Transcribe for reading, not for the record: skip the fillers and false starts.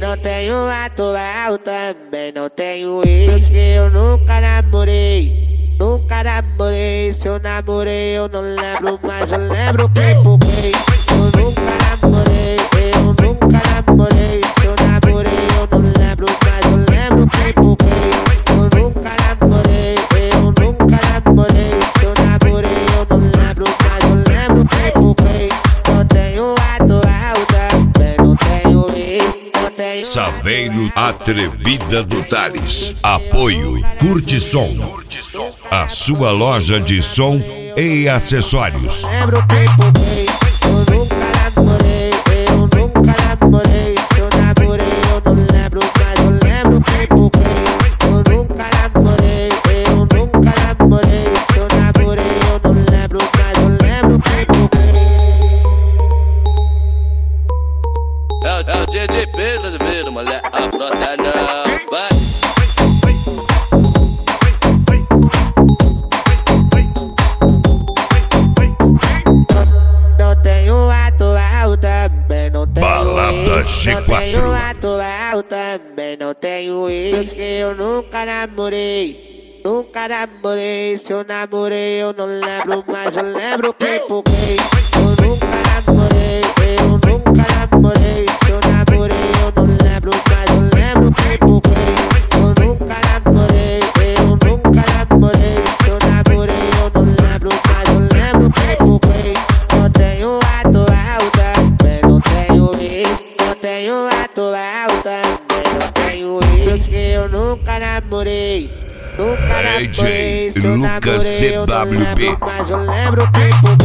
não tenho atual, também não tenho ex. Eu nunca namorei, nunca namorei. Se eu namorei eu não lembro, mas eu lembro quem foguei. Eu nunca namorei, eu nunca namorei. Se eu namorei eu não lembro, mas eu lembro quem foguei. Eu nunca namorei, eu nunca namorei. Se eu namorei eu não lembro, mas eu lembro quem foguei. Não tenho atual, também não tenho ex. Saveiro Atrevida do Tales. Apoio Curte Som, a sua loja de som e acessórios. Lembro quem foguei. Eu nunca namorei, eu nunca namorei. Se eu namorei eu não lembro, mas eu lembro quem foguei. Eu nunca namorei, eu nunca namorei. Se eu namorei eu não lembro, mas eu lembro quem foguei. É o DJP das vidas, mulher, a frota não vai. Não tenho atual, também não tenho Balada ex. G4. Não tenho atual, também não tenho ex. Eu nunca namorei, nunca namorei. Se eu namorei eu não lembro, mas eu lembro quem foguei. Eu nunca namorei, eu nunca namorei. Se eu namorei eu não lembro, mas eu lembro quem foguei. Eu nunca namorei, eu nunca namorei. Se eu namorei eu não lembro, mas eu lembro quem foguei. Não tenho atual, também não tenho ex. Não tenho atual, também não tenho ex. Eu nunca namorei, nunca DJ namorei. Se eu Lucas namorei eu não CWB. lembro, mas eu lembro quem foguei.